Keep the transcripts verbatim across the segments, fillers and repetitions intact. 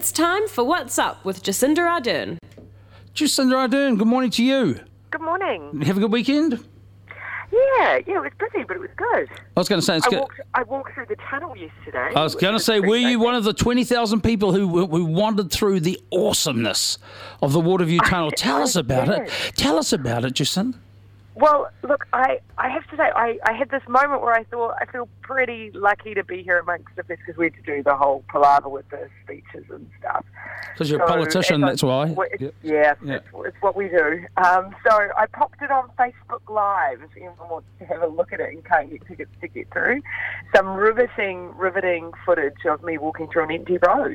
It's time for What's Up with Jacinda Ardern. Jacinda Ardern, good morning to you. Good morning. Have a good weekend? Yeah, yeah, it was busy, but it was good. I was going to say... It's I, good. walked, I walked through the tunnel yesterday. I was going to say, were you one of the twenty thousand people who, who wandered through the awesomeness of the Waterview Tunnel? Tell us about it. Tell us about it, Jacinda. Well, look, I, I have to say, I, I had this moment where I thought I feel pretty lucky to be here amongst the best because we had to do the whole palaver with the speeches and stuff. Because you're so, a politician, that's why. It's, yep. Yeah, yep. It's, it's what we do. Um, so I popped it on Facebook Live if anyone wants to have a look at it and can't get tickets to get through. Some riveting, riveting footage of me walking through an empty road.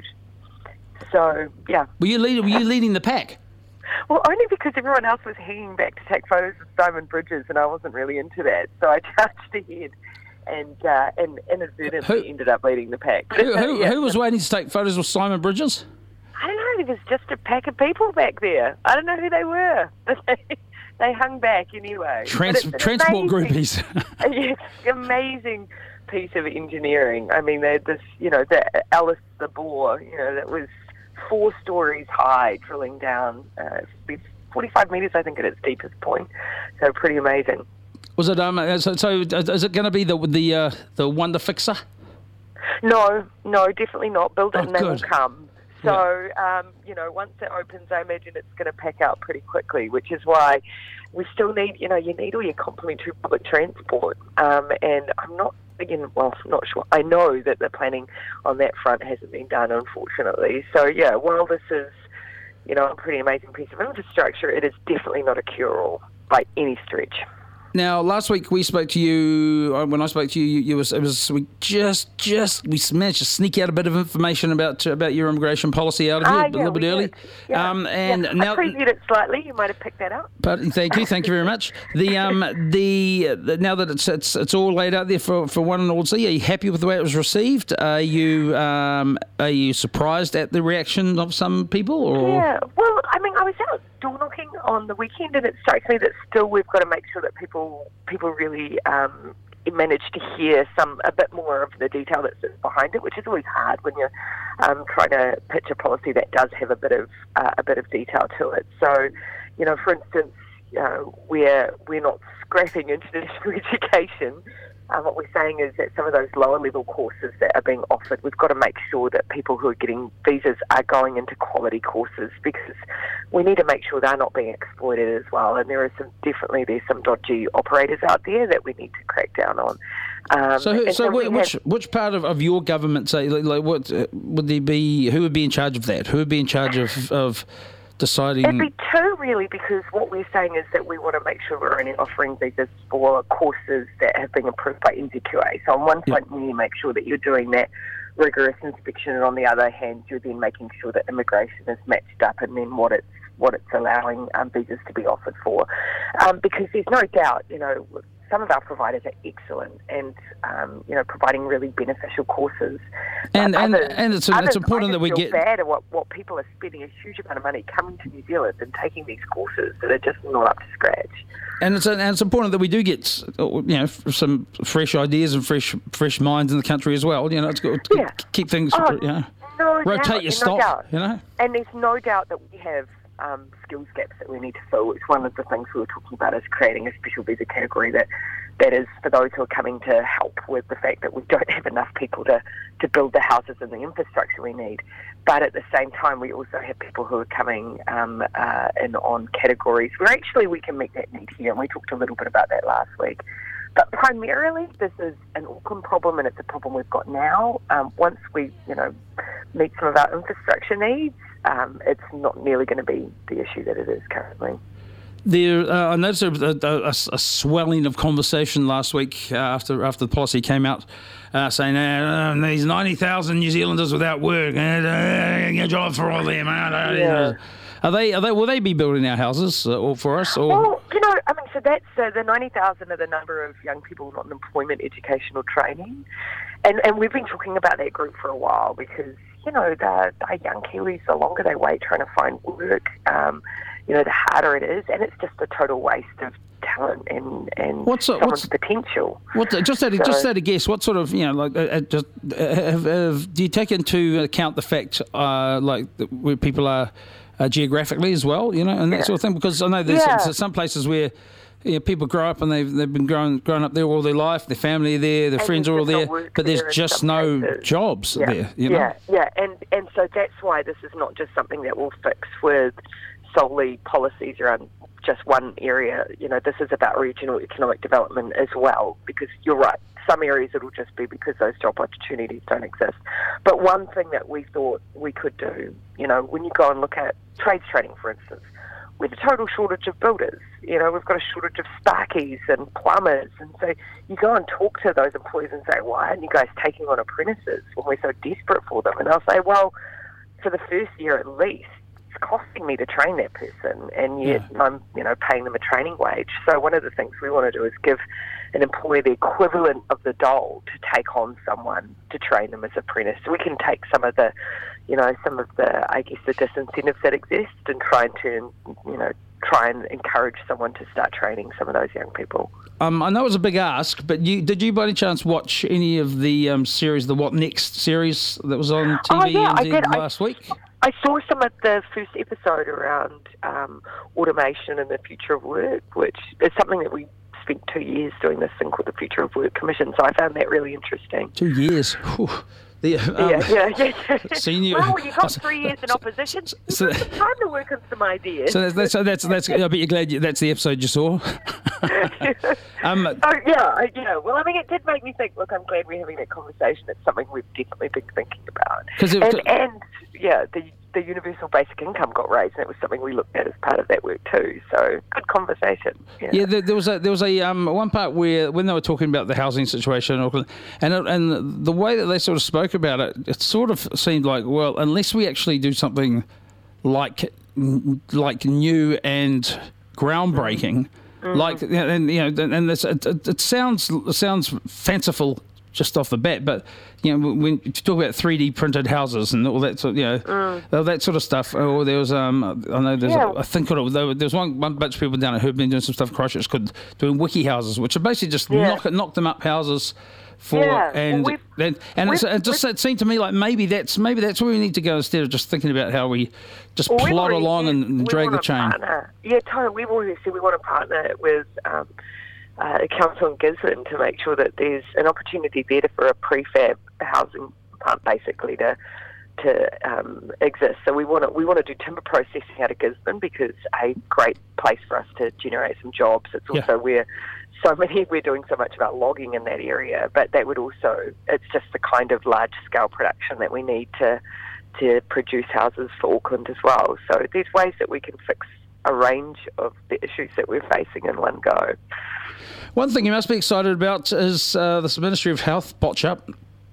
So, yeah. Were you leading, were you leading the pack? Well, only because everyone else was hanging back to take photos of Simon Bridges, and I wasn't really into that. So I charged ahead and uh, and inadvertently who, ended up leading the pack. Who, who, yeah. who was waiting to take photos with Simon Bridges? I don't know. There was just a pack of people back there. I don't know who they were. They hung back anyway. Trans- transport groupies. Yes, amazing piece of engineering. I mean, they had this, you know, the Alice the Boar, you know, that was four stories high, drilling down uh, forty-five metres, I think, at its deepest point. So pretty amazing. Was it? Um, so, so is it going to be the the uh, the Wonder Fixer? No, no, definitely not. Build it oh, and they good. will come. So, yeah. um, you know, once it opens, I imagine it's going to pack out pretty quickly, which is why we still need, you know, you need all your complementary public transport. Um, and I'm not, again, well, I'm not sure. I know that the planning on that front hasn't been done, unfortunately. So, yeah, while this is, you know, a pretty amazing piece of infrastructure, it is definitely not a cure-all by any stretch. Now, last week we spoke to you. When I spoke to you, you, you was it was we just just we managed to sneak out a bit of information about about your immigration policy out of you ah, a yeah, little bit early. Yeah. Um, and yeah. now I previewed it slightly. You might have picked that up. But thank you, thank you very much. The um the, the now that it's it's it's all laid out there for, for one and all to see. Are you happy with the way it was received? Are you um are you surprised at the reaction of some people? Or yeah, well, I mean, I was out door knocking on the weekend, and it strikes me that still we've got to make sure that people people really um, manage to hear some a bit more of the detail that sits behind it, which is always hard when you're um, trying to pitch a policy that does have a bit of uh, a bit of detail to it. So, you know, for instance, you know, we're we're not scrapping international education. Um, what we're saying is that some of those lower level courses that are being offered, we've got to make sure that people who are getting visas are going into quality courses, because we need to make sure they're not being exploited as well. And there are some definitely there's some dodgy operators out there that we need to crack down on. Um, so, who, so, so which have, which part of, of your government say like, like what uh, would there be? Who would be in charge of that? Who would be in charge of of deciding? It'd be two, really, because what we're saying is that we want to make sure we're only offering visas for courses that have been approved by N Z Q A. So on one side, yep. you make sure that you're doing that rigorous inspection, and on the other hand, you're then making sure that immigration is matched up and then what it's what it's allowing um, visas to be offered for. Um, because there's no doubt, you know, some of our providers are excellent and, um, you know, providing really beneficial courses. And uh, and, others, and it's, others, it's important that we feel get... bad at what, what people are spending a huge amount of money coming to New Zealand and taking these courses that are just not up to scratch. And it's and it's important that we do get, you know, some fresh ideas and fresh fresh minds in the country as well. You know, it's good to yeah. keep things, oh, you know, no rotate doubt, your no stock, doubt. you know. And there's no doubt that we have um, skills gaps that we need to fill. It's one of the things we were talking about is creating a special visa category that, that is for those who are coming to help with the fact that we don't have enough people to, to build the houses and the infrastructure we need. But at the same time, we also have people who are coming um, uh, in on categories where actually we can meet that need here, and we talked a little bit about that last week. But primarily, this is an Auckland problem, and it's a problem we've got now. Um, once we, you know, meet some of our infrastructure needs, um, it's not nearly going to be the issue that it is currently. There, uh, I noticed a, a, a, a swelling of conversation last week uh, after after the policy came out, uh, saying uh, these ninety thousand New Zealanders without work, uh, a job for all them. Uh, yeah. Are they? Are they? Will they be building our houses uh, or for us? Or? Well, you know, I mean, so that's uh, the ninety thousand are the number of young people not in employment, educational training, and and we've been talking about that group for a while because you know they're, they're young Kiwis. The longer they wait trying to find work, um, you know, the harder it is, and it's just a total waste of talent and, and what's, someone's what's, potential. What, just at, so, just at a guess, what sort of, you know, like, uh, just, uh, have, have, do you take into account the fact, uh, like, where people are uh, geographically as well, you know, and that yeah. sort of thing? Because I know there's yeah. some, some places where, you know, people grow up and they've they've been growing grown up there all their life. Their family are there, their and friends are all there, but there's just no cases. jobs yeah. there. You know? Yeah, yeah, and and so that's why this is not just something that we'll fix with solely policies around just one area. You know, this is about regional economic development as well. Because you're right, some areas it'll just be because those job opportunities don't exist. But one thing that we thought we could do, you know, when you go and look at trades training, for instance. With a total shortage of builders, you know, we've got a shortage of sparkies and plumbers, and so you go and talk to those employees and say, why aren't you guys taking on apprentices when we're so desperate for them? And they'll say, well, for the first year at least, it's costing me to train that person, and yet yeah. I'm, you know, paying them a training wage. So one of the things we want to do is give an employer the equivalent of the dole to take on someone to train them as apprentice. So we can take some of the, you know, some of the, I guess, the disincentives that exist and try and turn, you know, try and encourage someone to start training some of those young people. Um, I know it was a big ask, but you did you by any chance watch any of the um, series, the What Next series that was on T V oh, yeah, N Z I did. last I, week? I saw some of the first episode around um, automation and the future of work, which is something that we spent two years doing this thing called the Future of Work Commission, so I found that really interesting. Two years? Whew. The, um, yeah, yeah, yeah. Senior, well, you got three years in opposition. So, it's time to work on some ideas. So that's so that's that's. I bet you're glad you, that's the episode you saw. um, oh yeah, yeah. Well, I mean, it did make me think. Look, I'm glad we're having that conversation. It's something we've definitely been thinking about. It, and, and yeah, the the universal basic income got raised, and it was something we looked at as part of that work too. So good conversation. Yeah, yeah there, there was a there was a um, one part where when they were talking about the housing situation in Auckland, and it, and the way that they sort of spoke about it, it sort of seemed like, well, unless we actually do something like like new and groundbreaking, mm-hmm. like and you know, and this, it, it sounds it sounds fanciful just off the bat, but you know, when you talk about three D printed houses and all that sort, you know, mm. all that sort of stuff. Or there was, um, I know there's, yeah. a, I think it was, there was one, one bunch of people down at who've been doing some stuff in Christchurch called doing wiki houses, which are basically just yeah. knock knock them up houses for yeah. and well, and, and it's, it just it seemed to me like maybe that's maybe that's where we need to go instead of just thinking about how we just well, plod along said, and drag the chain. Partner. Yeah, totally. We've already said we want to partner with. Um, Uh, a council in Gisborne to make sure that there's an opportunity there for a prefab housing plant basically to to um, exist. So we want to we want to do timber processing out of Gisborne because a great place for us to generate some jobs. It's also yeah. where so many we're doing so much about logging in that area, but that would also it's just the kind of large scale production that we need to to produce houses for Auckland as well. So there's ways that we can fix a range of the issues that we're facing in one go. One thing you must be excited about is uh, this Ministry of Health botch up.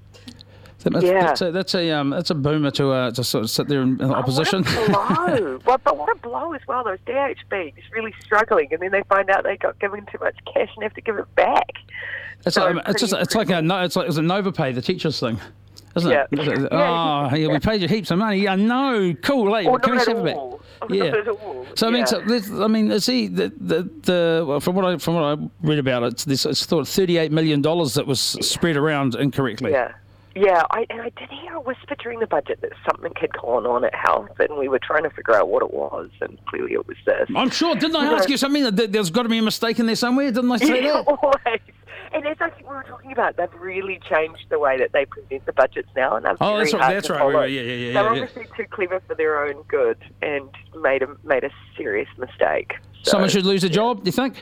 That's, yeah. that's a that's a um, that's a boomer to uh, to sort of sit there in, in opposition. Oh, what a blow! well, but what a blow as well. Those D H Bs really struggling, and then they find out they got given too much cash and have to give it back. It's so like, it's just it's like a no, it's like it's a NovaPay, the teachers thing. Isn't yeah. it? yeah. Oh, yeah, we paid you heaps of money. Yeah, no, cool. Hey, or can we not have at a bit? all. Yeah. Not at all. So I mean, yeah. so this, I mean, is he the the, the well, from what I from what I read about it, it's this it's thought thirty-eight million dollars that was yeah. spread around incorrectly. Yeah. Yeah, I, and I did hear a whisper during the budget that something had gone on at Health, and we were trying to figure out what it was, and clearly it was this. I'm sure. Didn't I ask you something? That there's got to be a mistake in there somewhere. Didn't I say yeah, that? Always. And as I think we were talking about, they've really changed the way that they present the budgets now, and they're oh, very that's right. hard That's to right. follow. Yeah, yeah, yeah. They're yeah, obviously yeah. too clever for their own good, and made a made a serious mistake. So, Someone should lose a yeah. job. Do you think?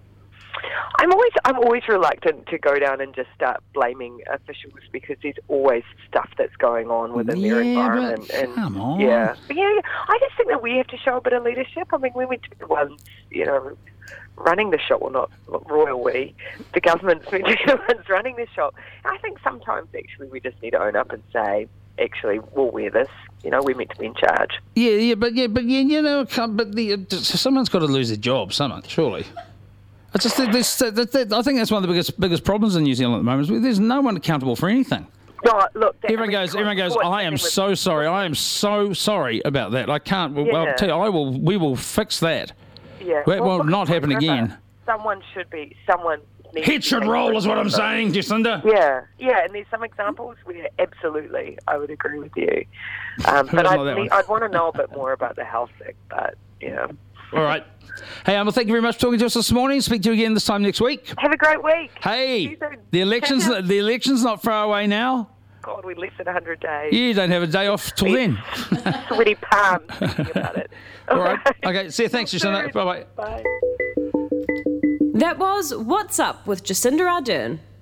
I'm always I'm always reluctant to go down and just start blaming officials because there's always stuff that's going on within yeah, their environment. But and come on. Yeah, but yeah. I just think that we have to show a bit of leadership. I mean, we went to the ones, you know, running the shop. Well, not, not royal we. The government's meant to be the ones running the shop. And I think sometimes actually we just need to own up and say, actually, we'll wear this. You know, we're meant to be in charge. Yeah, yeah, but yeah, but yeah, you know, but the, someone's got to lose their job. Someone, surely. I just think this, I think that's one of the biggest biggest problems in New Zealand at the moment. Is there's no one accountable for anything. No, look. that- Everyone I mean, goes. Everyone goes. court I am dealing with- so sorry. I am so sorry about that. I can't. Well, Yeah. I'll tell you. I will. We will fix that. Yeah. That will look, not happen remember, again. Someone should be. Someone. needs Head to should take roll, is what I'm responsibility. saying, Jacinda. Yeah, yeah, and there's some examples where absolutely I would agree with you. Um, but Who's I'd, not that ne- one? I'd want to know a bit more about the health thing, but yeah. All right. Hey, um, well, thank you very much for talking to us this morning. Speak to you again this time next week. Have a great week. See Hey, you soon. the election's Ciao, ciao. the election's not far away now. God, we're less than one hundred days. You don't have a day off till then. Sweaty palms thinking about it. All right. Okay. See you. Thanks, Jacinda. Bye bye. Bye. That was What's Up with Jacinda Ardern.